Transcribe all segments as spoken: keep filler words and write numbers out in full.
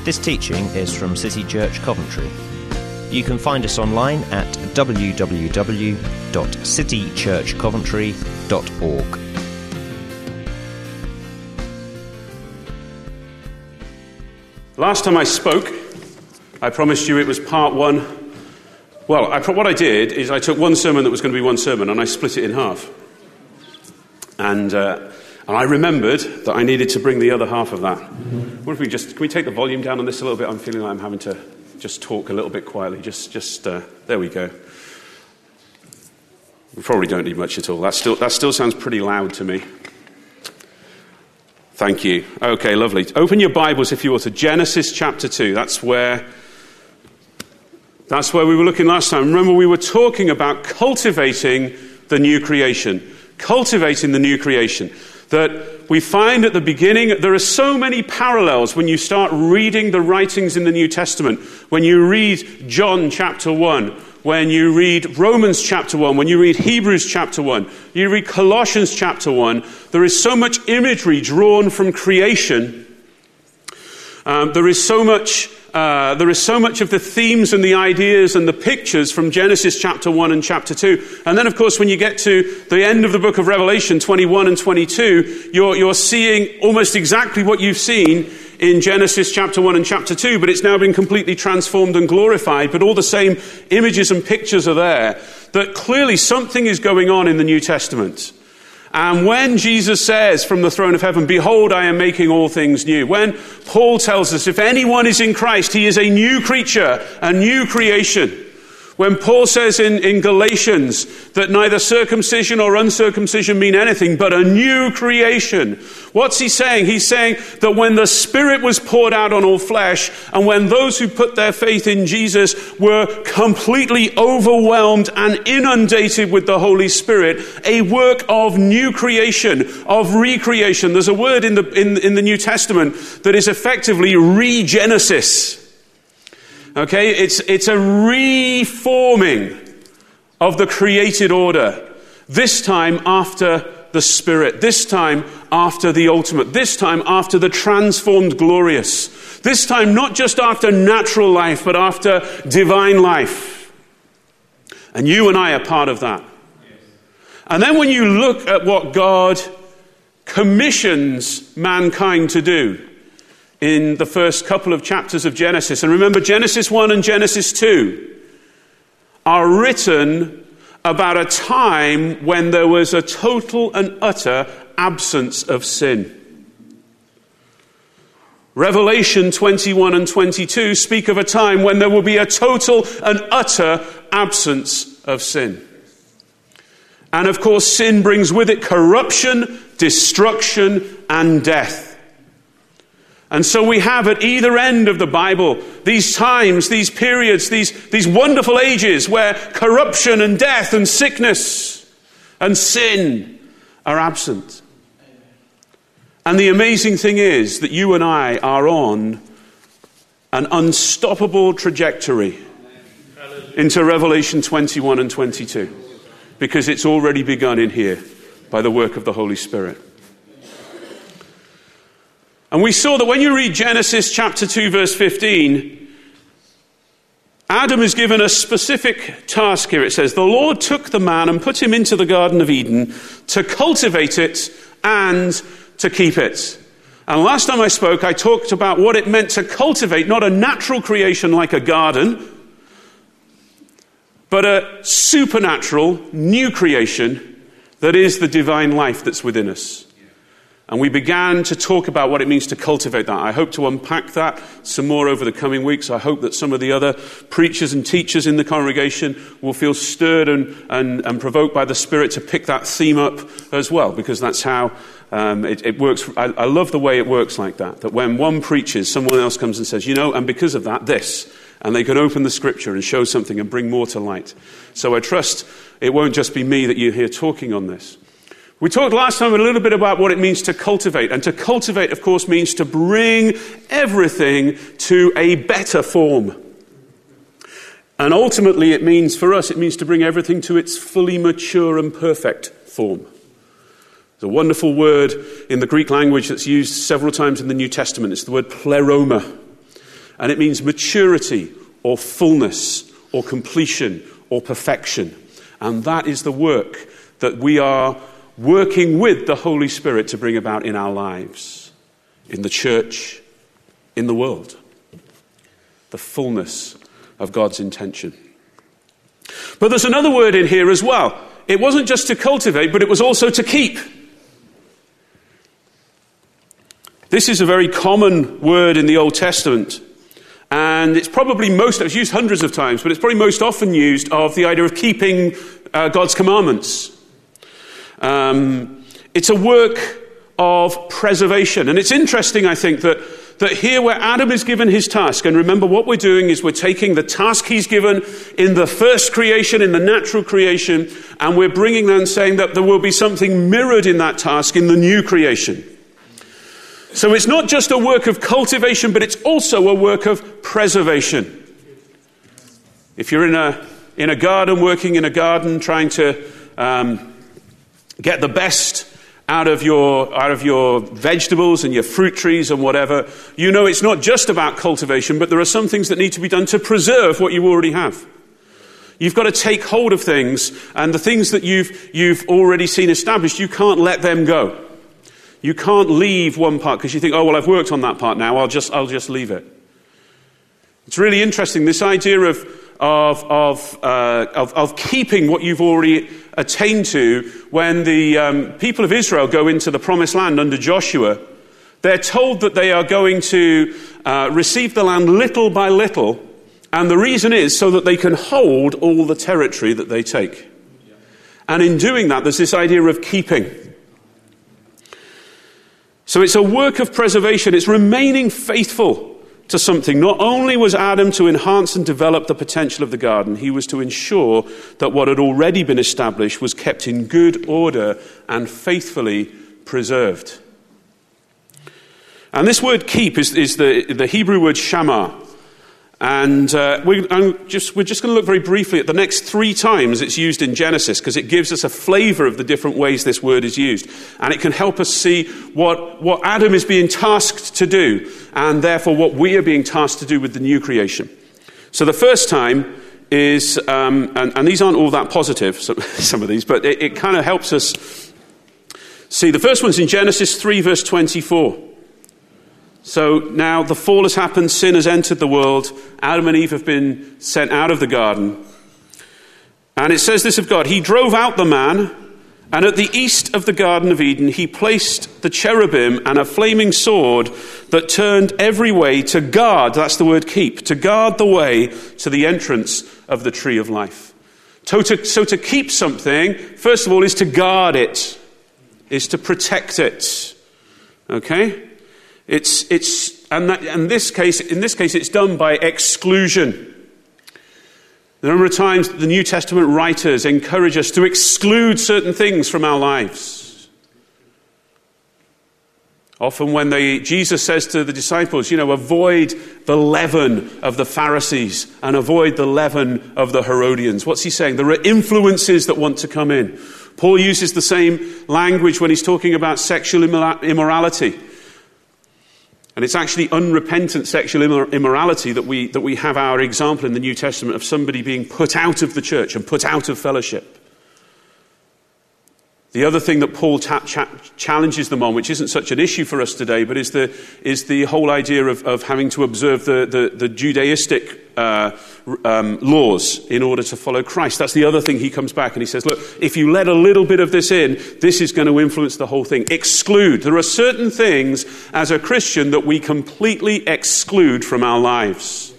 This teaching is from City Church Coventry. You can find us online at w w w dot city church coventry dot org. Last time I spoke, I promised you it was part one. Well, I, what I did is I took one sermon that was going to be one sermon and I split it in half. And, uh, and I remembered that I needed to bring the other half of that. What if we just, can we take the volume down on this a little bit? I'm feeling like I'm having to just talk a little bit quietly. Just, just uh, there we go. We probably don't need much at all. That still, that still sounds pretty loud to me. Thank you. Okay, lovely. Open your Bibles, if you will, to Genesis chapter two. That's where, that's where we were looking last time. Remember, we were talking about cultivating the new creation. Cultivating the new creation. That we find at the beginning, there are so many parallels when you start reading the writings in the New Testament. When you read John chapter one, when you read Romans chapter one, when you read Hebrews chapter one, you read Colossians chapter one, there is so much imagery drawn from creation. Um, there is so much, uh, there is so much of the themes and the ideas and the pictures from Genesis chapter one and chapter two. And then, of course, when you get to the end of the book of Revelation, twenty-one and twenty-two, you're, you're seeing almost exactly what you've seen in Genesis chapter one and chapter two, but it's now been completely transformed and glorified, but all the same images and pictures are there, that clearly something is going on in the New Testament. And when Jesus says from the throne of heaven, "Behold, I am making all things new," when Paul tells us if anyone is in Christ, he is a new creature, a new creation. When Paul says in, in Galatians that neither circumcision or uncircumcision mean anything but a new creation, what's he saying? He's saying that when the Spirit was poured out on all flesh, and when those who put their faith in Jesus were completely overwhelmed and inundated with the Holy Spirit, a work of new creation, of recreation. There's a word in the, in, in the New Testament that is effectively regenesis. Okay, it's it's a reforming of the created order. This time after the Spirit. This time after the ultimate. This time after the transformed glorious. This time not just after natural life, but after divine life. And you and I are part of that. And then when you look at what God commissions mankind to do, in the first couple of chapters of Genesis. And remember, Genesis one and Genesis two are written about a time when there was a total and utter absence of sin. Revelation twenty-one and twenty-two speak of a time when there will be a total and utter absence of sin. And of course, sin brings with it corruption, destruction, and death. And so we have at either end of the Bible these times, these periods, these, these wonderful ages where corruption and death and sickness and sin are absent. And the amazing thing is that you and I are on an unstoppable trajectory into Revelation twenty-one and twenty-two, because it's already begun in here by the work of the Holy Spirit. And we saw that when you read Genesis chapter two, verse fifteen, Adam is given a specific task here. It says, "The Lord took the man and put him into the Garden of Eden to cultivate it and to keep it." And last time I spoke, I talked about what it meant to cultivate, not a natural creation like a garden, but a supernatural new creation that is the divine life that's within us. And we began to talk about what it means to cultivate that. I hope to unpack that some more over the coming weeks. I hope that some of the other preachers and teachers in the congregation will feel stirred and, and, and provoked by the Spirit to pick that theme up as well, because that's how um, it, it works. I, I love the way it works like that, that when one preaches, someone else comes and says, you know, and because of that, this. And they can open the Scripture and show something and bring more to light. So I trust it won't just be me that you hear talking on this. We talked last time a little bit about what it means to cultivate. And to cultivate, of course, means to bring everything to a better form. And ultimately, it means, for us, it means to bring everything to its fully mature and perfect form. There's a wonderful word in the Greek language that's used several times in the New Testament. It's the word pleroma. And it means maturity or fullness or completion or perfection. And that is the work that we are working with the Holy Spirit to bring about in our lives, in the church, in the world. The fullness of God's intention. But there's another word in here as well. It wasn't just to cultivate, but it was also to keep. This is a very common word in the Old Testament. And it's probably most, it's used hundreds of times, but it's probably most often used of the idea of keeping uh, God's commandments. Um, it's a work of preservation. And it's interesting, I think, that, that here where Adam is given his task, and remember what we're doing is we're taking the task he's given in the first creation, in the natural creation, and we're bringing that and saying that there will be something mirrored in that task in the new creation. So it's not just a work of cultivation, but it's also a work of preservation. If you're in a in a garden, working in a garden, trying to um, get the best out of your out of your vegetables and your fruit trees and whatever, you know it's not just about cultivation, but there are some things that need to be done to preserve what you already have. You've got to take hold of things, and the things that you've you've already seen established, you can't let them go. You can't leave one part because you think, oh, well, I've worked on that part now, I'll just I'll just leave it. It's really interesting, this idea of of of uh, of, of keeping what you've already attained to. When the um, people of Israel go into the promised land under Joshua, they're told that they are going to uh, receive the land little by little, and the reason is so that they can hold all the territory that they take. And in doing that, there's this idea of keeping. So it's a work of preservation. It's remaining faithful to something. Not only was Adam to enhance and develop the potential of the garden, he was to ensure that what had already been established was kept in good order and faithfully preserved. And this word keep is, is the, the Hebrew word shamar. And uh, we, I'm just, we're just going to look very briefly at the next three times it's used in Genesis, because it gives us a flavour of the different ways this word is used. And it can help us see what, what Adam is being tasked to do, and therefore what we are being tasked to do with the new creation. So the first time is, um, and, and these aren't all that positive, some, some of these, but it, it kind of helps us see. The first one's in Genesis three, verse twenty-four. So now the fall has happened, sin has entered the world, Adam and Eve have been sent out of the garden. And it says this of God: He drove out the man, and at the east of the Garden of Eden he placed the cherubim and a flaming sword that turned every way to guard, that's the word keep, to guard the way to the entrance of the tree of life. So to, so to keep something, first of all, is to guard it, is to protect it. Okay? It's it's and that in this case in this case it's done by exclusion. The number of times that the New Testament writers encourage us to exclude certain things from our lives. Often when they, Jesus says to the disciples, you know, avoid the leaven of the Pharisees and avoid the leaven of the Herodians. What's he saying? There are influences that want to come in. Paul uses the same language when he's talking about sexual immorality. And it's actually unrepentant sexual immorality that we that we have our example in the New Testament of somebody being put out of the church and put out of fellowship. The other thing that Paul ta- cha- challenges them on, which isn't such an issue for us today, but is the is the whole idea of, of having to observe the, the, the Judaistic uh, um, laws in order to follow Christ. That's the other thing he comes back and he says, look, if you let a little bit of this in, this is going to influence the whole thing. Exclude. There are certain things as a Christian that we completely exclude from our lives.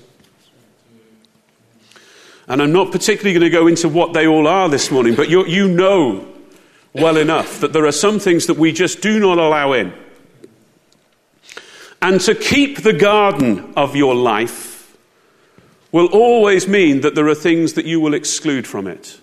And I'm not particularly going to go into what they all are this morning, but you you know well enough that there are some things that we just do not allow in. And to keep the garden of your life will always mean that there are things that you will exclude from it.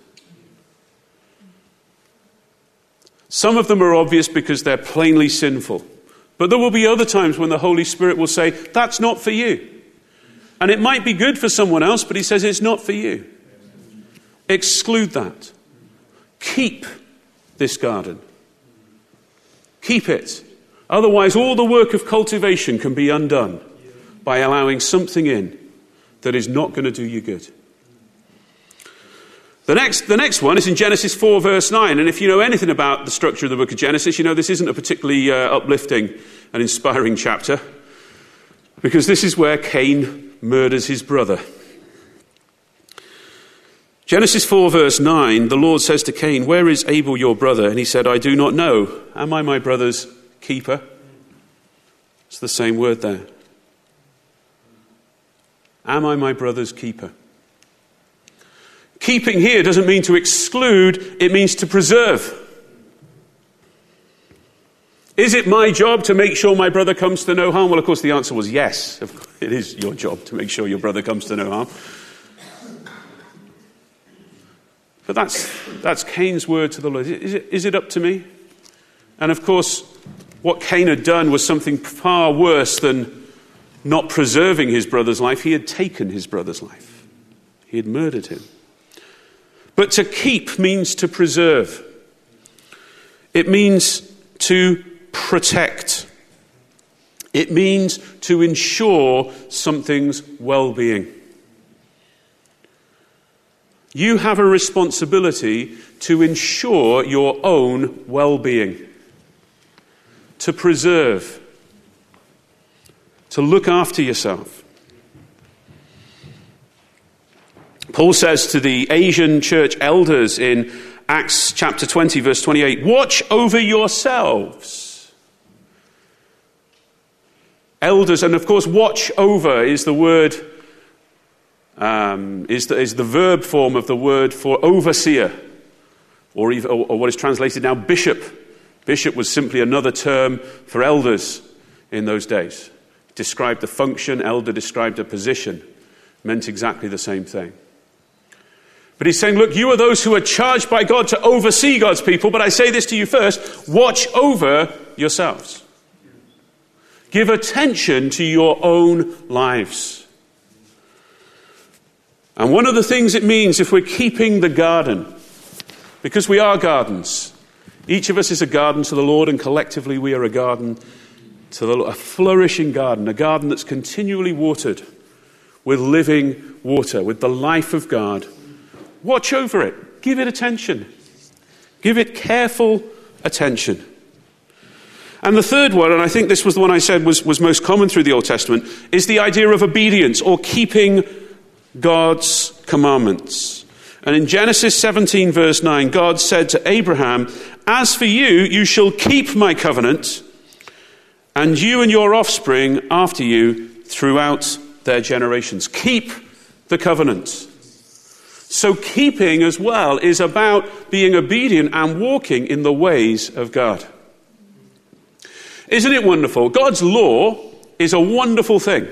Some of them are obvious because they're plainly sinful. But there will be other times when the Holy Spirit will say, that's not for you. And it might be good for someone else, but he says it's not for you. Exclude that. Keep this garden. Keep it. Otherwise, all the work of cultivation can be undone by allowing something in that is not going to do you good. The next, the next one is in Genesis four, verse nine. And if you know anything about the structure of the book of Genesis, you know this isn't a particularly uh, uplifting and inspiring chapter, because this is where Cain murders his brother. Genesis four, verse nine, the Lord says to Cain, "Where is Abel your brother?" And he said, "I do not know. Am I my brother's keeper?" It's the same word there. Am I my brother's keeper? Keeping here doesn't mean to exclude, it means to preserve. Is it my job to make sure my brother comes to no harm? Well, of course, the answer was yes. It is your job to make sure your brother comes to no harm. But that's, that's Cain's word to the Lord. Is it, is it up to me? And of course, what Cain had done was something far worse than not preserving his brother's life. He had taken his brother's life. He had murdered him. But to keep means to preserve. It means to protect. It means to ensure something's well-being. You have a responsibility to ensure your own well-being, to preserve, to look after yourself. Paul says to the Asian church elders in Acts chapter twenty, verse twenty-eight, "Watch over yourselves." Elders, and of course, watch over is the word, um, is, the, is the verb form of the word for overseer, or, even, or, or what is translated now bishop. Bishop was simply another term for elders in those days. Described the function, elder described a position, meant exactly the same thing. But he's saying, look, you are those who are charged by God to oversee God's people, but I say this to you first, watch over yourselves. Give attention to your own lives. And one of the things it means if we're keeping the garden, because we are gardens, each of us is a garden to the Lord, and collectively we are a garden to the Lord, a flourishing garden, a garden that's continually watered with living water, with the life of God. Watch over it. Give it attention. Give it careful attention. And the third one, and I think this was the one I said was, was most common through the Old Testament, is the idea of obedience or keeping God's commandments. And in Genesis seventeen, verse nine, God said to Abraham, "As for you, you shall keep my covenant, and you and your offspring after you throughout their generations." Keep the covenant. So keeping as well is about being obedient and walking in the ways of God. Isn't it wonderful? God's law is a wonderful thing.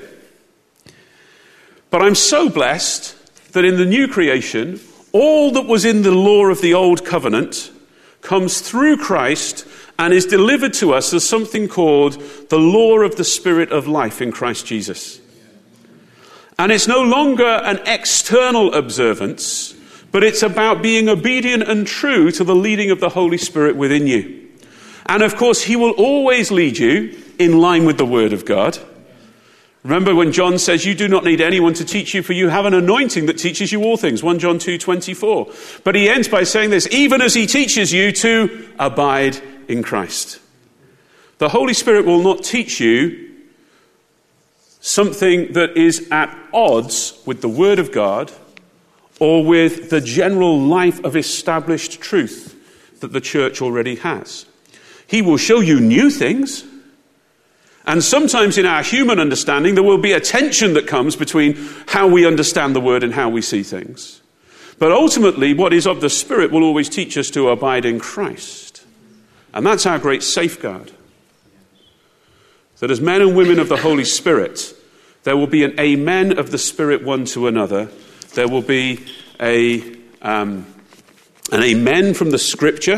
But I'm so blessed that in the new creation, all that was in the law of the old covenant comes through Christ and is delivered to us as something called the law of the Spirit of life in Christ Jesus. And it's no longer an external observance, but it's about being obedient and true to the leading of the Holy Spirit within you. And of course, he will always lead you in line with the Word of God. Remember when John says, "You do not need anyone to teach you, for you have an anointing that teaches you all things." First John two twenty-four. But he ends by saying this, "Even as he teaches you to abide in Christ." The Holy Spirit will not teach you something that is at odds with the Word of God or with the general life of established truth that the church already has. He will show you new things. And sometimes in our human understanding, there will be a tension that comes between how we understand the Word and how we see things. But ultimately, what is of the Spirit will always teach us to abide in Christ. And that's our great safeguard. That as men and women of the Holy Spirit, there will be an amen of the Spirit one to another. There will be a um, an amen from the Scripture.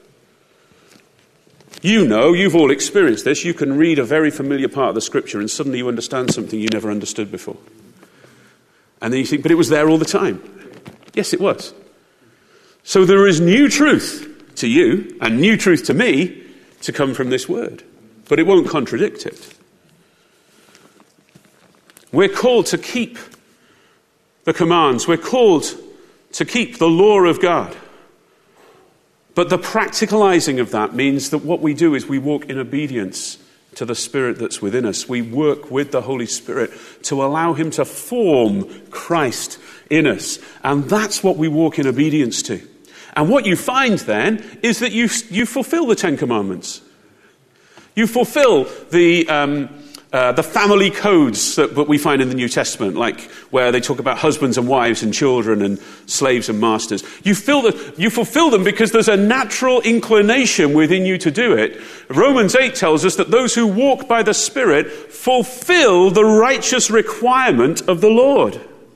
You know, you've all experienced this. You can read a very familiar part of the Scripture and suddenly you understand something you never understood before. And then you think, but it was there all the time. Yes, it was. So there is new truth to you and new truth to me to come from this word. But it won't contradict it. We're called to keep the commands. We're called to keep the law of God. But the practicalizing of that means that what we do is we walk in obedience to the Spirit that's within us. We work with the Holy Spirit to allow him to form Christ in us. And that's what we walk in obedience to. And what you find then is that you, you fulfill the Ten Commandments. You fulfill the... Um, Uh, the family codes that, that we find in the New Testament, like where they talk about husbands and wives and children and slaves and masters. You, fill the, you fulfill them because there's a natural inclination within you to do it. Romans eight tells us that those who walk by the Spirit fulfill the righteous requirement of the Lord.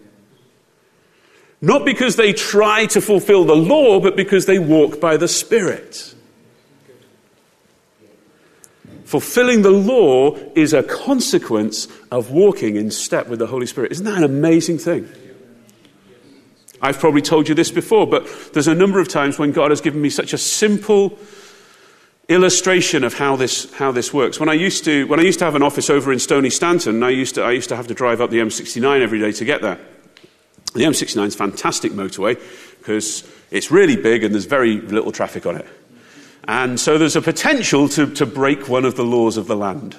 Not because they try to fulfill the law, but because they walk by the Spirit. Fulfilling the law is a consequence of walking in step with the Holy Spirit. Isn't that an amazing thing? I've probably told you this before, but there's a number of times when God has given me such a simple illustration of how this how this works. When I used to when I used to have an office over in Stony Stanton, I used to I used to have to drive up the M sixty-nine every day to get there. The M sixty-nine is a fantastic motorway because it's really big and there's very little traffic on it. And so there's a potential to, to break one of the laws of the land.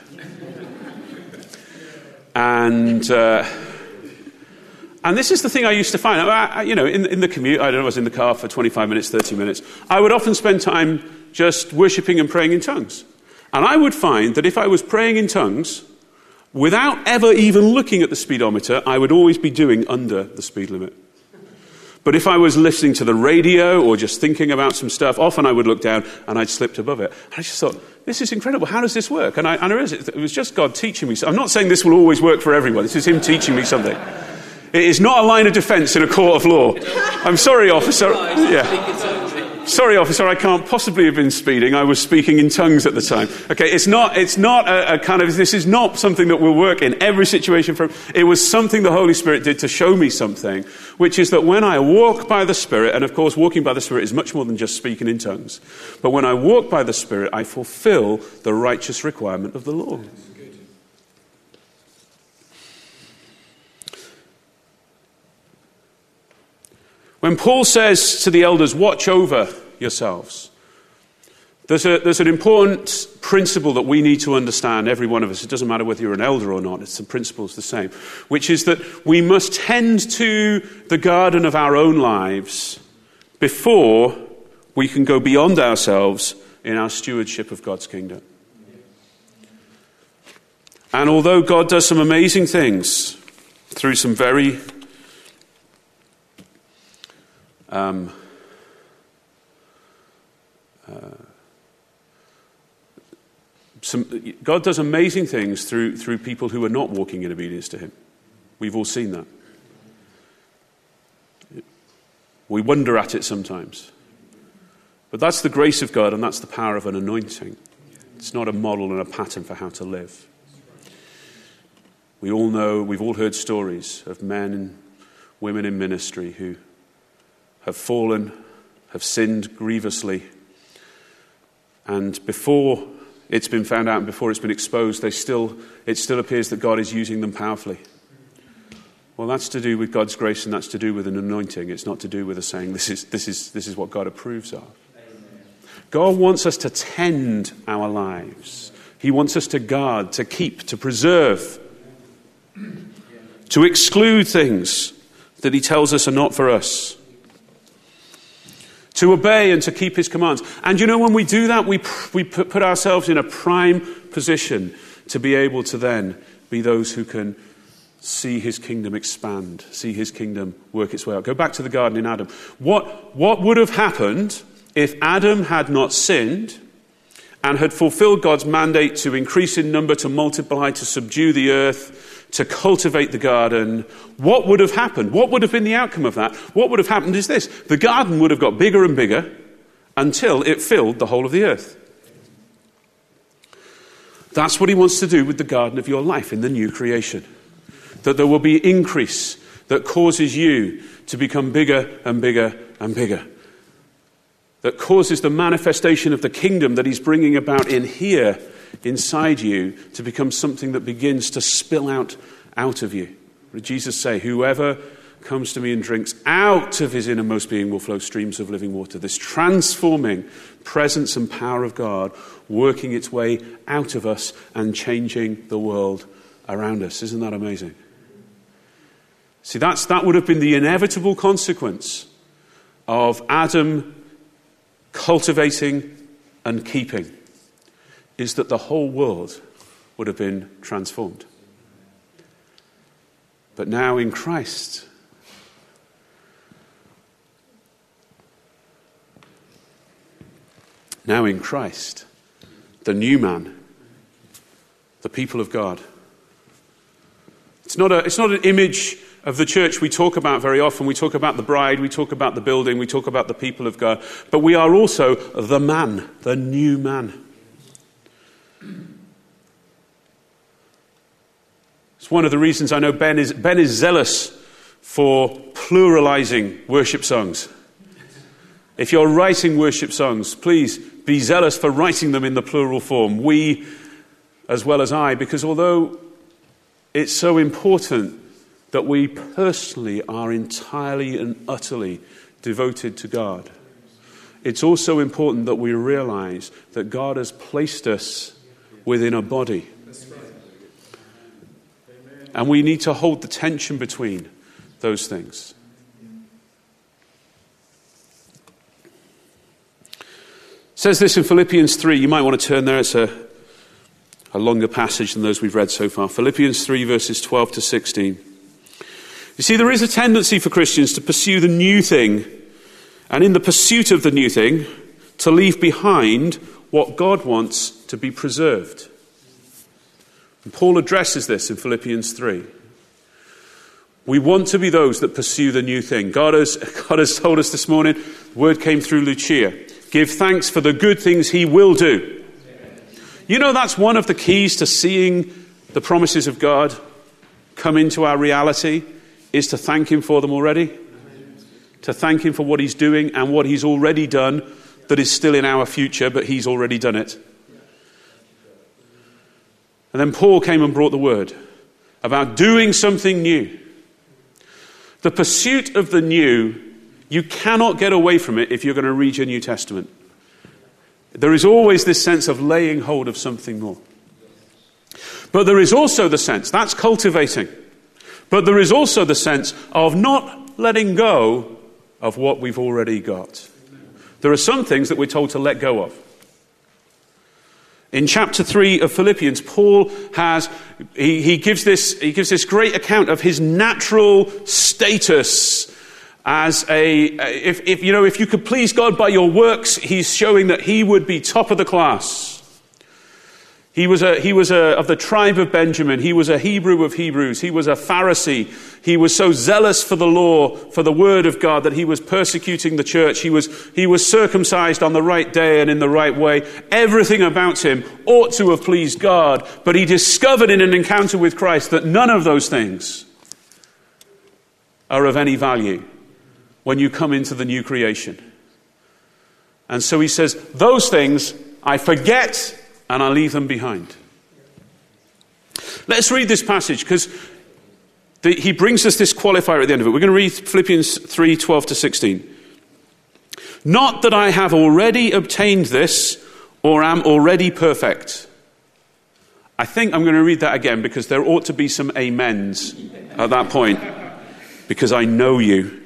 And uh, and this is the thing I used to find. I, I, you know, in, in the commute, I don't know, I was in the car for twenty-five minutes, thirty minutes. I would often spend time just worshipping and praying in tongues. And I would find that if I was praying in tongues, without ever even looking at the speedometer, I would always be doing under the speed limit. But if I was listening to the radio or just thinking about some stuff, often I would look down and I'd slipped above it. And I just thought, this is incredible. How does this work? And I, and it was just God teaching me. I'm not saying this will always work for everyone. This is him teaching me something. It is not a line of defense in a court of law. I'm sorry, officer. Yeah. Sorry, officer, I can't possibly have been speeding. I was speaking in tongues at the time. Okay, it's not, it's not a, a kind of, this is not something that will work in every situation. For, it was something the Holy Spirit did to show me something, which is that when I walk by the Spirit, and of course walking by the Spirit is much more than just speaking in tongues, but when I walk by the Spirit, I fulfill the righteous requirement of the law. When Paul says to the elders, watch over yourselves, there's, a, there's an important principle that we need to understand, every one of us. It doesn't matter whether you're an elder or not, it's the principle's the same, which is that we must tend to the garden of our own lives before we can go beyond ourselves in our stewardship of God's kingdom. And although God does some amazing things through some very Um, uh, some, God does amazing things through, through people who are not walking in obedience to him. We've all seen that. We wonder at it sometimes. But that's the grace of God and that's the power of an anointing. It's not a model and a pattern for how to live. We all know, we've all heard stories of men and women in ministry who have fallen, have sinned grievously, and before it's been found out and before it's been exposed, they still it still appears that God is using them powerfully. Well, that's to do with God's grace, and that's to do with an anointing. It's not to do with a saying, this is this is this is what God approves of. God wants us to tend our lives. He wants us to guard, to keep, to preserve, to exclude things that he tells us are not for us. To obey and to keep his commands. And you know, when we do that, we we put ourselves in a prime position to be able to then be those who can see his kingdom expand, see his kingdom work its way out. Go back to the garden in Adam. What, what would have happened if Adam had not sinned and had fulfilled God's mandate to increase in number, to multiply, to subdue the earth, to cultivate the garden? What would have happened? What would have been the outcome of that? What would have happened is this. The garden would have got bigger and bigger until it filled the whole of the earth. That's what he wants to do with the garden of your life in the new creation. That there will be increase that causes you to become bigger and bigger and bigger. That causes the manifestation of the kingdom that he's bringing about in here, inside you, to become something that begins to spill out out of you. What did Jesus say? Whoever comes to me and drinks, out of his innermost being will flow streams of living water. This transforming presence and power of God working its way out of us and changing the world around us. Isn't that amazing? See, that's, that would have been the inevitable consequence of Adam cultivating and keeping, is that the whole world would have been transformed. But now in Christ, now in Christ, the new man, the people of God. It's not a, it's not an image of the church we talk about very often. We talk about the bride, we talk about the building, we talk about the people of God. But we are also the man, the new man. It's one of the reasons I know Ben is, Ben is zealous for pluralizing worship songs. If you're writing worship songs, please be zealous for writing them in the plural form. We, as well as I, because although it's so important that we personally are entirely and utterly devoted to God, it's also important that we realize that God has placed us within a body. And we need to hold the tension between those things. It says this in Philippians three. You might want to turn there. It's a, a longer passage than those we've read so far. Philippians three, verses twelve to sixteen. You see, there is a tendency for Christians to pursue the new thing, and in the pursuit of the new thing, to leave behind what God wants to be preserved. And Paul addresses this in Philippians three. We want to be those that pursue the new thing. God has, God has told us this morning, the word came through Lucia, give thanks for the good things he will do. You know, that's one of the keys to seeing the promises of God come into our reality, is to thank him for them already. To thank him for what he's doing and what he's already done that is still in our future, but he's already done it. And then Paul came and brought the word about doing something new. The pursuit of the new, you cannot get away from it if you're going to read your New Testament. There is always this sense of laying hold of something more. But there is also the sense, that's cultivating. But there is also the sense of not letting go of what we've already got. There are some things that we're told to let go of. In chapter three of Philippians, Paul has, he, he gives this, he gives this great account of his natural status as a, if, if, you know, if you could please God by your works, he's showing that he would be top of the class. He was a, he was a, of the tribe of Benjamin. He was a Hebrew of Hebrews. He was a Pharisee. He was so zealous for the law, for the word of God, that he was persecuting the church. He was, he was circumcised on the right day and in the right way. Everything about him ought to have pleased God. But he discovered in an encounter with Christ that none of those things are of any value when you come into the new creation. And so he says, those things I forget and I leave them behind. Let's read this passage, because he brings us this qualifier at the end of it. We're going to read Philippians three, twelve to sixteen. Not that I have already obtained this or am already perfect. I think I'm going to read that again, because there ought to be some amens at that point, because I know you.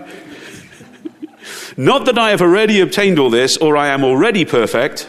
Not that I have already obtained all this or I am already perfect.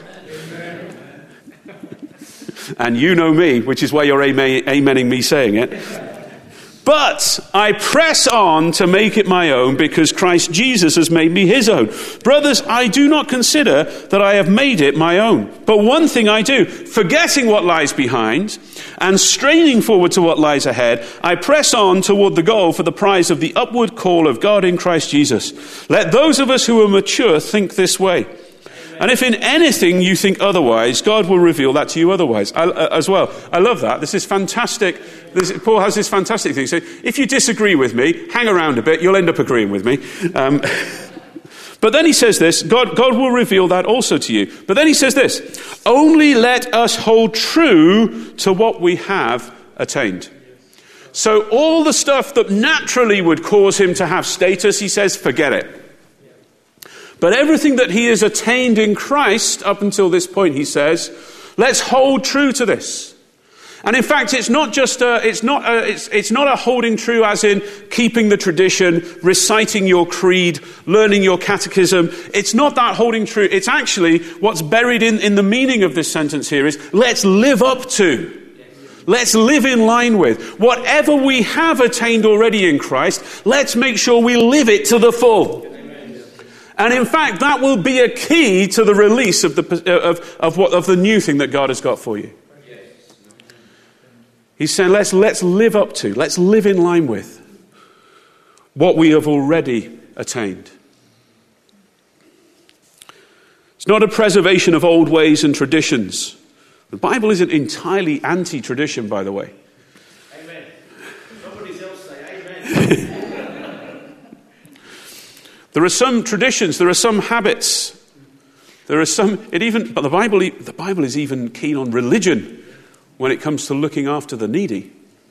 And you know me, which is why you're amen- amening me saying it. But I press on to make it my own, because Christ Jesus has made me his own. Brothers, I do not consider that I have made it my own. But one thing I do, forgetting what lies behind and straining forward to what lies ahead, I press on toward the goal for the prize of the upward call of God in Christ Jesus. Let those of us who are mature think this way. And if in anything you think otherwise, God will reveal that to you otherwise I, uh, as well. I love that. This is fantastic. This, Paul has this fantastic thing. So if you disagree with me, hang around a bit, you'll end up agreeing with me. Um, but then he says this, God, God will reveal that also to you. But then he says this, only let us hold true to what we have attained. So all the stuff that naturally would cause him to have status, he says, forget it. But everything that he has attained in Christ up until this point, he says, let's hold true to this. And in fact, it's not just a, it's not a, it's, it's not a holding true as in keeping the tradition, reciting your creed, learning your catechism. It's not that holding true. It's actually what's buried in, in the meaning of this sentence here is let's live up to. Let's live in line with. Whatever we have attained already in Christ, let's make sure we live it to the full. And in fact, that will be a key to the release of the, of, of, what, of the new thing that God has got for you. He's saying, let's, let's live up to, let's live in line with what we have already attained. It's not a preservation of old ways and traditions. The Bible isn't entirely anti-tradition, by the way. Amen. Somebody else say amen. There are some traditions, there are some habits. There are some, it even, but the Bible, the Bible is even keen on religion when it comes to looking after the needy.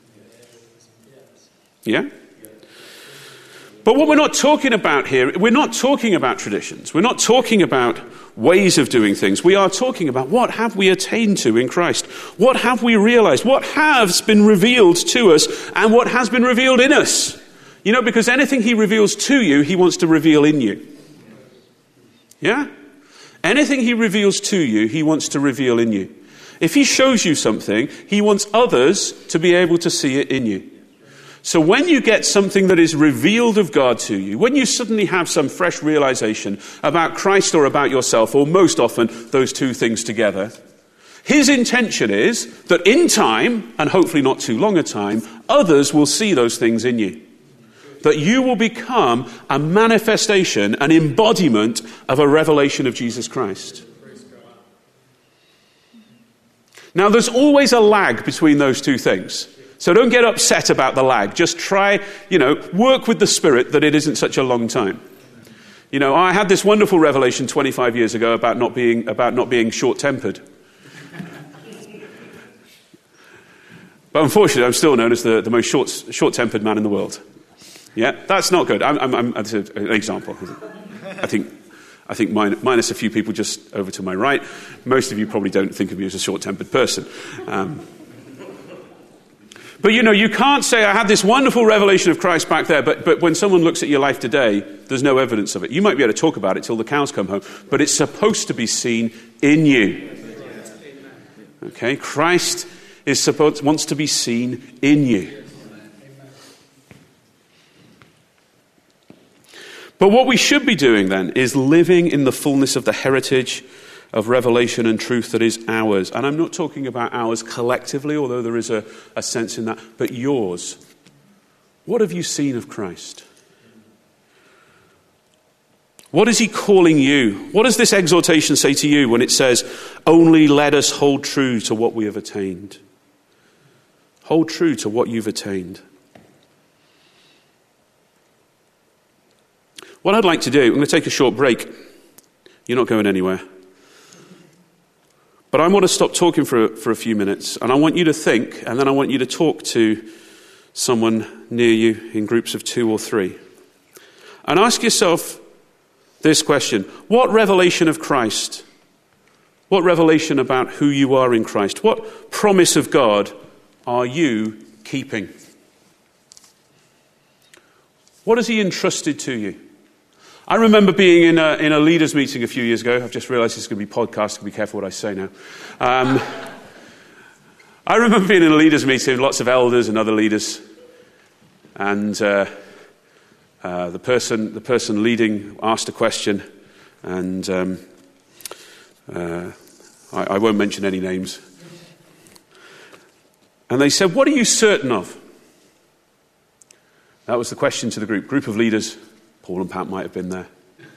Yeah? But what we're not talking about here, we're not talking about traditions. We're not talking about ways of doing things. We are talking about what have we attained to in Christ? What have we realized? What has been revealed to us and what has been revealed in us? You know, because anything he reveals to you, he wants to reveal in you. Yeah? Anything he reveals to you, he wants to reveal in you. If he shows you something, he wants others to be able to see it in you. So when you get something that is revealed of God to you, when you suddenly have some fresh realization about Christ or about yourself, or most often those two things together, his intention is that in time, and hopefully not too long a time, others will see those things in you. That you will become a manifestation, an embodiment of a revelation of Jesus Christ. Now, there's always a lag between those two things. So don't get upset about the lag. Just try, you know, work with the Spirit that it isn't such a long time. You know, I had this wonderful revelation twenty-five years ago about not being, about not being short-tempered. But unfortunately, I'm still known as the, the most short, short-tempered man in the world. Yeah, that's not good. I'm, I'm, I'm, that's an example. I think... I think minus a few people just over to my right. Most of you probably don't think of me as a short-tempered person. Um, but, you know, you can't say, I had this wonderful revelation of Christ back there, but, but when someone looks at your life today, there's no evidence of it. You might be able to talk about it till the cows come home, but it's supposed to be seen in you. Okay? Christ is supposed, wants to be seen in you. But what we should be doing then is living in the fullness of the heritage of revelation and truth that is ours. And I'm not talking about ours collectively, although there is a, a sense in that, but yours. What have you seen of Christ? What is he calling you? What does this exhortation say to you when it says, only let us hold true to what we have attained? Hold true to what you've attained. What I'd like to do, I'm going to take a short break. You're not going anywhere. But I want to stop talking for, for a few minutes, and I want you to think, and then I want you to talk to someone near you in groups of two or three. And ask yourself this question: what revelation of Christ, what revelation about who you are in Christ, what promise of God are you keeping? What has he entrusted to you? I remember being in a, in a leaders' meeting a few years ago. I've just realised this is going to be podcast, so be careful what I say now. Um, I remember being in a leaders' meeting, lots of elders and other leaders, and uh, uh, the person the person leading asked a question, and um, uh, I, I won't mention any names. And they said, "What are you certain of?" That was the question to the group, group of leaders. Paul and Pat might have been there.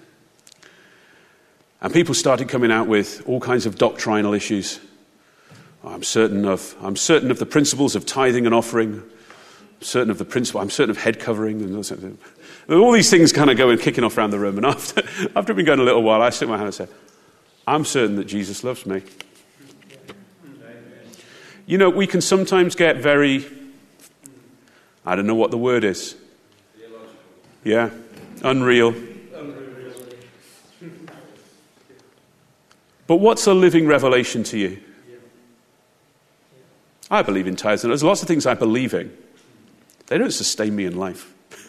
And people started coming out with all kinds of doctrinal issues. I'm certain of I'm certain of the principles of tithing and offering. I'm certain of the principle. I'm certain of head covering. And all these things kind of go and kicking off around the room. And after after been going a little while, I stuck my hand and said, "I'm certain that Jesus loves me." You know, we can sometimes get very I don't know what the word is. Yeah, unreal. But what's a living revelation to you? I believe in tithes, and there's lots of things I believe in. They don't sustain me in life.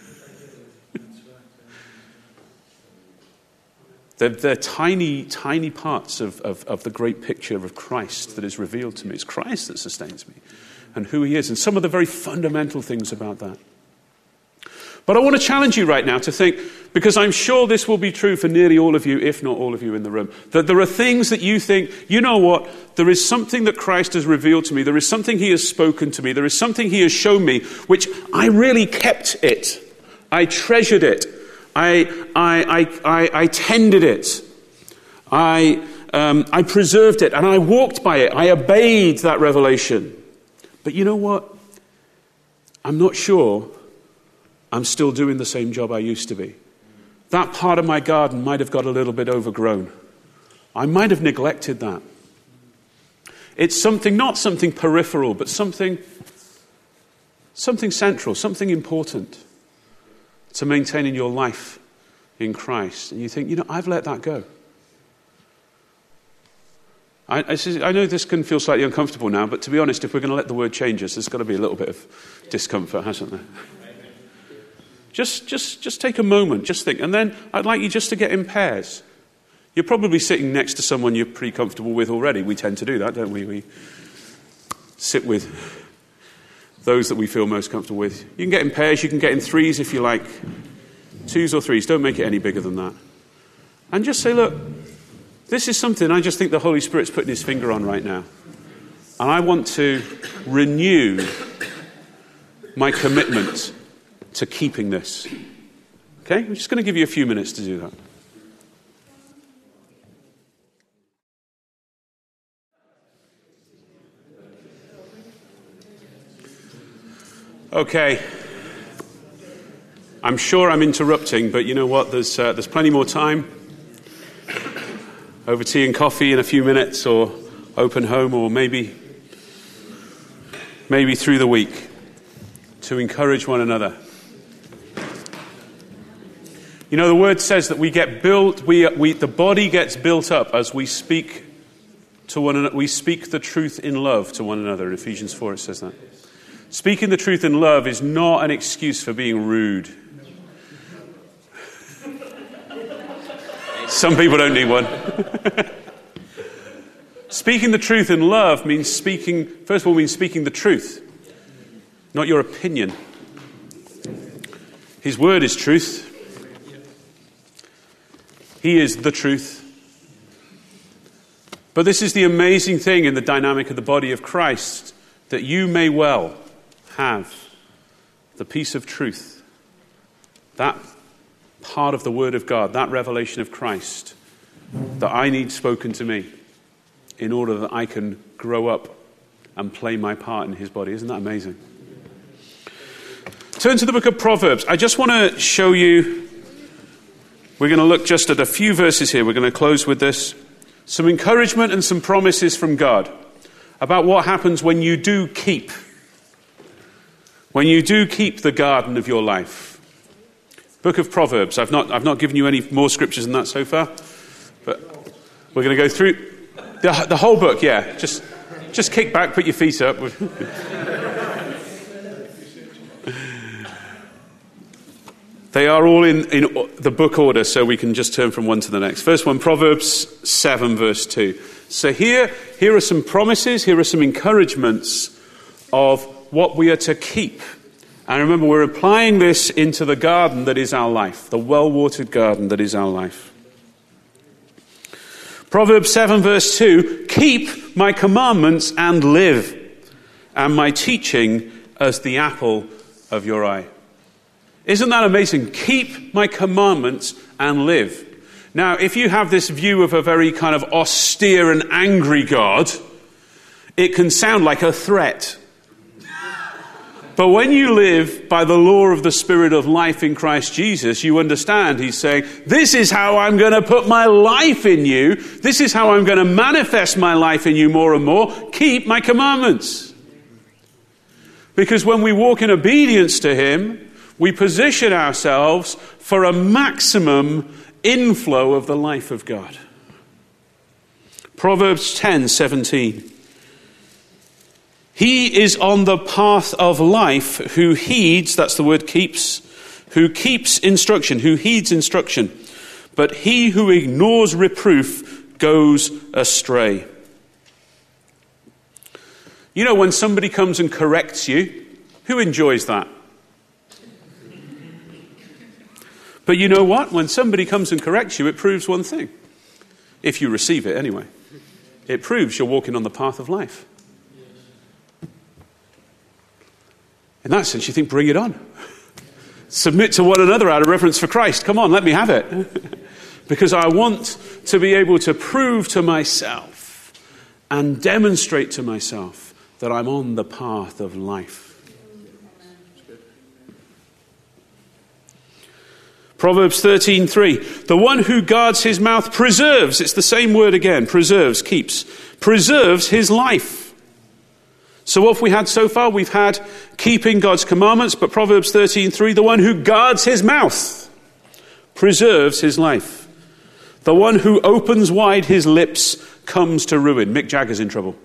they're, they're tiny, tiny parts of, of, of the great picture of Christ that is revealed to me. It's Christ that sustains me and who he is, and some of the very fundamental things about that. But I want to challenge you right now to think, because I'm sure this will be true for nearly all of you, if not all of you in the room, that there are things that you think, you know what, there is something that Christ has revealed to me, there is something he has spoken to me, there is something he has shown me, which I really kept it. I treasured it. I I I I, I tended it. I um, I preserved it, and I walked by it. I obeyed that revelation. But you know what? I'm not sure I'm still doing the same job I used to be. That part of my garden might have got a little bit overgrown. I might have neglected that. It's something, not something peripheral, but something, something central, something important to maintaining your life in Christ. And you think, you know, I've let that go. I, I, I know this can feel slightly uncomfortable now, but to be honest, if we're going to let the word change us, there's got to be a little bit of discomfort, hasn't there? Just, just, just take a moment, just think. And then I'd like you just to get in pairs. You're probably sitting next to someone you're pretty comfortable with already. We tend to do that, don't we? We sit with those that we feel most comfortable with. You can get in pairs, you can get in threes if you like. Twos or threes, don't make it any bigger than that. And just say, look, this is something I just think the Holy Spirit's putting his finger on right now. And I want to renew my commitment to keeping this. Okay? I'm just going to give you a few minutes to do that. Okay. I'm sure I'm interrupting, but you know what? There's uh, there's plenty more time. Over tea and coffee in a few minutes, or open home, or maybe maybe through the week to encourage one another. You know, the word says that we get built, we, we the body gets built up as we speak to one another. We speak the truth in love to one another. In Ephesians four, it says that. Speaking the truth in love is not an excuse for being rude. Some people don't need one. Speaking the truth in love means speaking, first of all, means speaking the truth, not your opinion. His word is truth. He is the truth. But this is the amazing thing in the dynamic of the body of Christ, that you may well have the peace of truth, that part of the Word of God, that revelation of Christ that I need spoken to me in order that I can grow up and play my part in his body. Isn't that amazing? Turn to the book of Proverbs. I just want to show you, we're going to look just at a few verses here. We're going to close with this. Some encouragement and some promises from God about what happens when you do keep, when you do keep the garden of your life. Book of Proverbs. I've not, I've not given you any more scriptures than that so far, but we're going to go through the, the whole book. Yeah, just, just kick back, put your feet up. They are all in, in the book order, so we can just turn from one to the next. First one, Proverbs seven, verse two. So here, here are some promises, here are some encouragements of what we are to keep. And remember, we're applying this into the garden that is our life, the well-watered garden that is our life. Proverbs seven, verse two, keep my commandments and live, and my teaching as the apple of your eye. Isn't that amazing? Keep my commandments and live. Now, if you have this view of a very kind of austere and angry God, it can sound like a threat. But when you live by the law of the Spirit of life in Christ Jesus, you understand he's saying, this is how I'm going to put my life in you. This is how I'm going to manifest my life in you more and more. Keep my commandments. Because when we walk in obedience to him, we position ourselves for a maximum inflow of the life of God. Proverbs ten seventeen. He is on the path of life who heeds, that's the word keeps, who keeps instruction, who heeds instruction. But he who ignores reproof goes astray. You know, when somebody comes and corrects you, who enjoys that? But you know what? When somebody comes and corrects you, it proves one thing. If you receive it anyway. It proves you're walking on the path of life. In that sense, you think, bring it on. Submit to one another out of reverence for Christ. Come on, let me have it. Because I want to be able to prove to myself and demonstrate to myself that I'm on the path of life. Proverbs thirteen three. The one who guards his mouth preserves, it's the same word again, preserves, keeps, preserves his life. So what have we had so far? We've had keeping God's commandments, but Proverbs thirteen three, the one who guards his mouth preserves his life. The one who opens wide his lips comes to ruin. Mick Jagger's in trouble.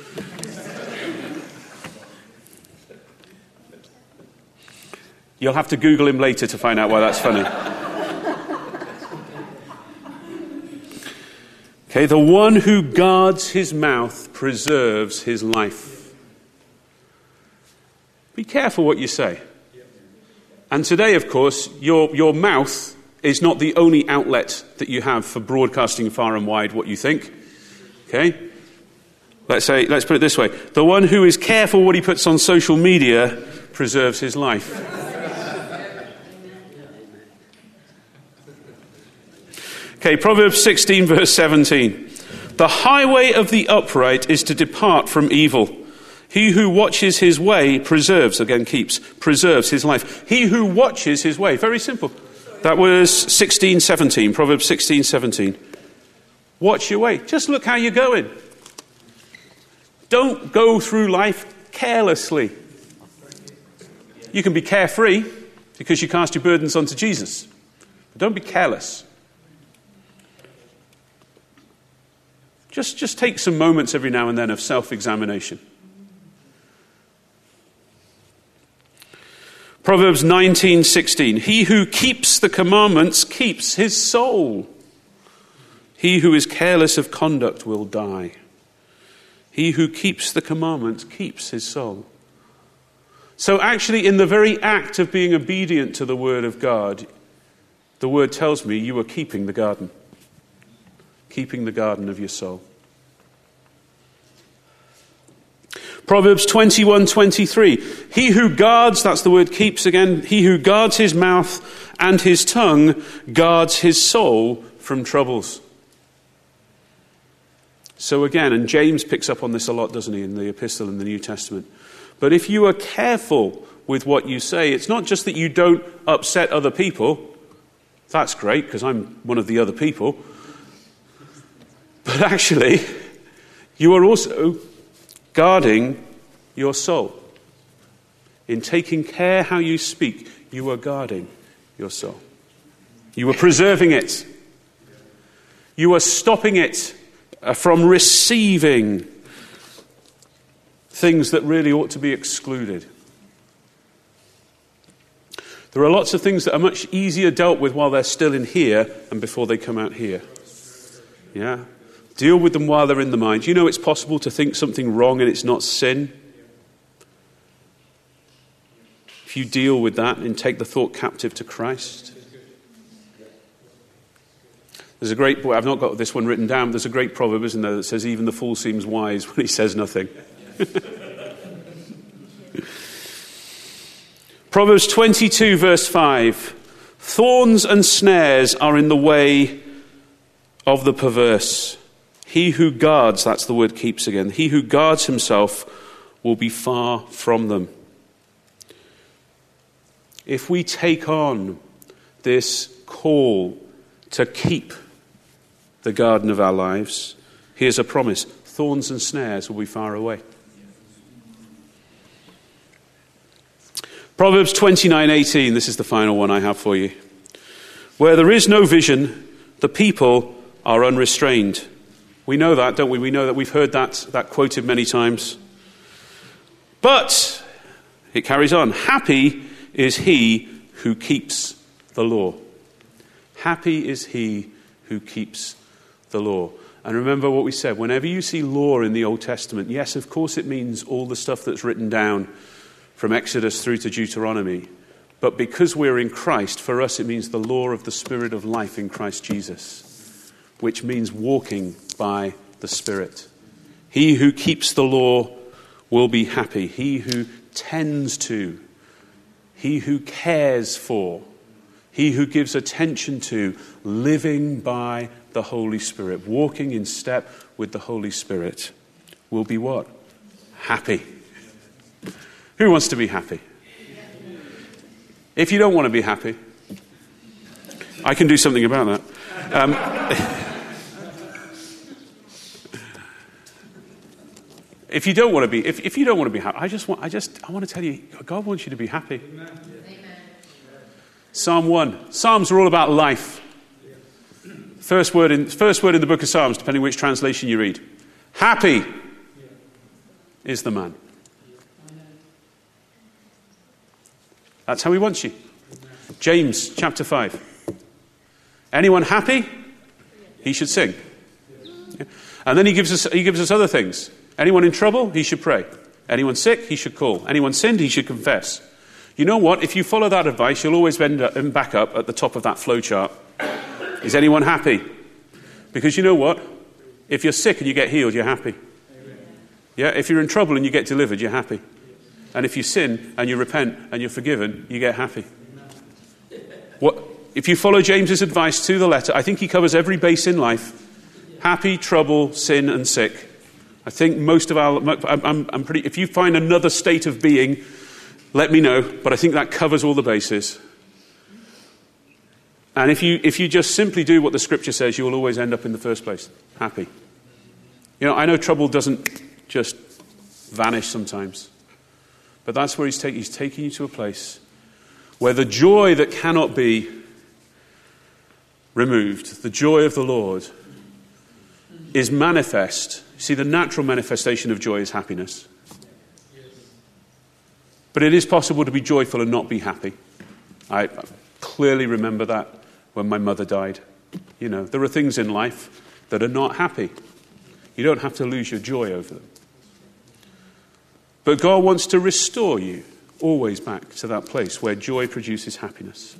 You'll have to Google him later to find out why that's funny. Okay, the one who guards his mouth preserves his life. Be careful what you say. And today, of course, your, your mouth is not the only outlet that you have for broadcasting far and wide what you think. Okay? Let's say, let's put it this way. The one who is careful what he puts on social media preserves his life. Okay, Proverbs sixteen verse seventeen. The highway of the upright is to depart from evil. He who watches his way preserves, again keeps, preserves his life. He who watches his way, very simple. That was sixteen seventeen, Proverbs sixteen seventeen. Watch your way. Just look how you're going. Don't go through life carelessly. You can be carefree because you cast your burdens onto Jesus. But don't be careless. Just, just take some moments every now and then of self-examination. Proverbs nineteen sixteen. He who keeps the commandments keeps his soul. He who is careless of conduct will die. He who keeps the commandments keeps his soul. So actually, in the very act of being obedient to the word of God, the word tells me you are keeping the garden. Keeping the garden of your soul. Proverbs twenty-one twenty-three. He who guards, that's the word keeps again, he who guards his mouth and his tongue guards his soul from troubles. So again, and James picks up on this a lot, doesn't he, in the epistle in the New Testament. But if you are careful with what you say, it's not just that you don't upset other people. That's great, because I'm one of the other people. But actually, you are also guarding your soul. In taking care how you speak, you are guarding your soul. You are preserving it. You are stopping it from receiving things that really ought to be excluded. There are lots of things that are much easier dealt with while they're still in here and before they come out here. Yeah? Deal with them while they're in the mind. You know it's possible to think something wrong and it's not sin. If you deal with that and take the thought captive to Christ. There's a great, I've not got this one written down, but there's a great proverb, isn't there, that says even the fool seems wise when he says nothing. Proverbs twenty-two verse five. Thorns and snares are in the way of the perverse. He who guards, that's the word keeps again, he who guards himself will be far from them. If we take on this call to keep the garden of our lives, here's a promise. Thorns and snares will be far away. Proverbs twenty-nine eighteen, this is the final one I have for you. Where there is no vision, the people are unrestrained. We know that, don't we? We know that. We've heard that, that quoted many times. But, it carries on, happy is he who keeps the law. Happy is he who keeps the law. And remember what we said, whenever you see law in the Old Testament, yes, of course it means all the stuff that's written down from Exodus through to Deuteronomy. But because we're in Christ, for us it means the law of the Spirit of life in Christ Jesus, which means walking by the Spirit. He who keeps the law will be happy. He who tends to, he who cares for, he who gives attention to living by the Holy Spirit, walking in step with the Holy Spirit, will be what? Happy. Who wants to be happy? If you don't want to be happy, I can do something about that. Um, if you don't want to be, if, if you don't want to be happy, I just want, I just, I want to tell you, God wants you to be happy. Amen. Psalm one. Psalms are all about life. First word in first word in the book of Psalms, depending which translation you read. Happy is the man. That's how he wants you. James chapter five. Anyone happy? He should sing. Yeah. And then he gives us he gives us other things. Anyone in trouble? He should pray. Anyone sick? He should call. Anyone sinned? He should confess. You know what? If you follow that advice, you'll always end up and back up at the top of that flow chart. Is anyone happy? Because you know what? If you're sick and you get healed, you're happy. Yeah. If you're in trouble and you get delivered, you're happy. And if you sin and you repent and you're forgiven, you get happy. What, if you follow James's advice to the letter, I think he covers every base in life. Happy, trouble, sin, and sick. I think most of our... I'm, I'm pretty. If you find another state of being, let me know. But I think that covers all the bases. And if you if you just simply do what the Scripture says, you will always end up in the first place. Happy. You know, I know trouble doesn't just vanish sometimes. But that's where he's, take, he's taking you to a place where the joy that cannot be removed, the joy of the Lord, is manifest. See, the natural manifestation of joy is happiness. But it is possible to be joyful and not be happy. I clearly remember that when my mother died. You know, there are things in life that are not happy. You don't have to lose your joy over them. But God wants to restore you always back to that place where joy produces happiness.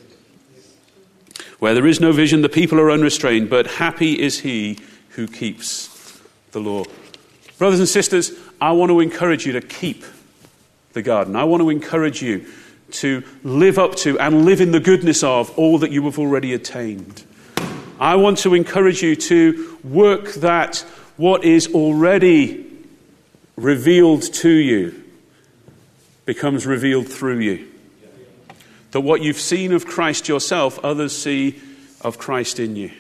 Where there is no vision, the people are unrestrained, but happy is he who keeps the law. Brothers and sisters, I want to encourage you to keep the garden. I want to encourage you to live up to and live in the goodness of all that you have already attained. I want to encourage you to work that what is already revealed to you becomes revealed through you. That what you've seen of Christ yourself, others see of Christ in you.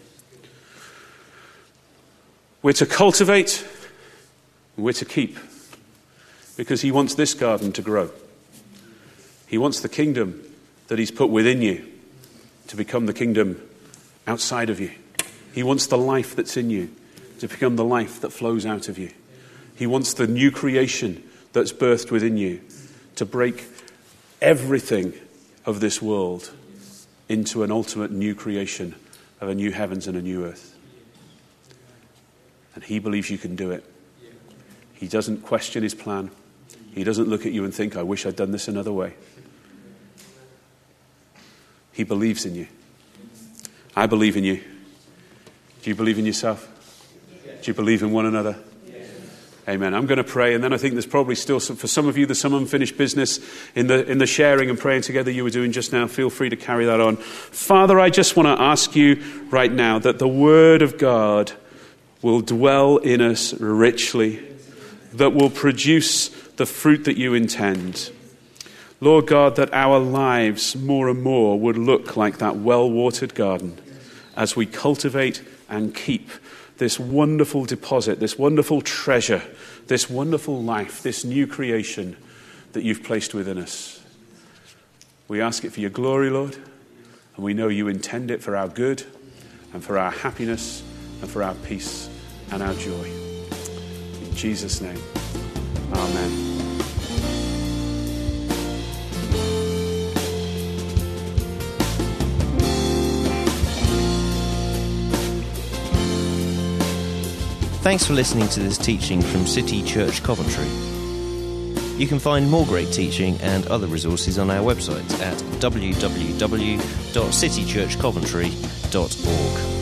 We're to cultivate, and we're to keep, because he wants this garden to grow. He wants the kingdom that he's put within you to become the kingdom outside of you. He wants the life that's in you to become the life that flows out of you. He wants the new creation that's birthed within you to break everything of this world into an ultimate new creation of a new heavens and a new earth. And he believes you can do it. He doesn't question his plan. He doesn't look at you and think, I wish I'd done this another way. He believes in you. I believe in you. Do you believe in yourself? Do you believe in one another? Amen. I'm going to pray, and then I think there's probably still some, for some of you, there's some unfinished business in the in the sharing and praying together you were doing just now. Feel free to carry that on. Father, I just want to ask you right now that the Word of God will dwell in us richly, that will produce the fruit that you intend. Lord God, that our lives more and more would look like that well-watered garden as we cultivate and keep this wonderful deposit, this wonderful treasure, this wonderful life, this new creation that you've placed within us. We ask it for your glory, Lord, and we know you intend it for our good and for our happiness and for our peace and our joy. In Jesus' name, amen. Thanks for listening to this teaching from City Church Coventry. You can find more great teaching and other resources on our website at w w w dot city church coventry dot org.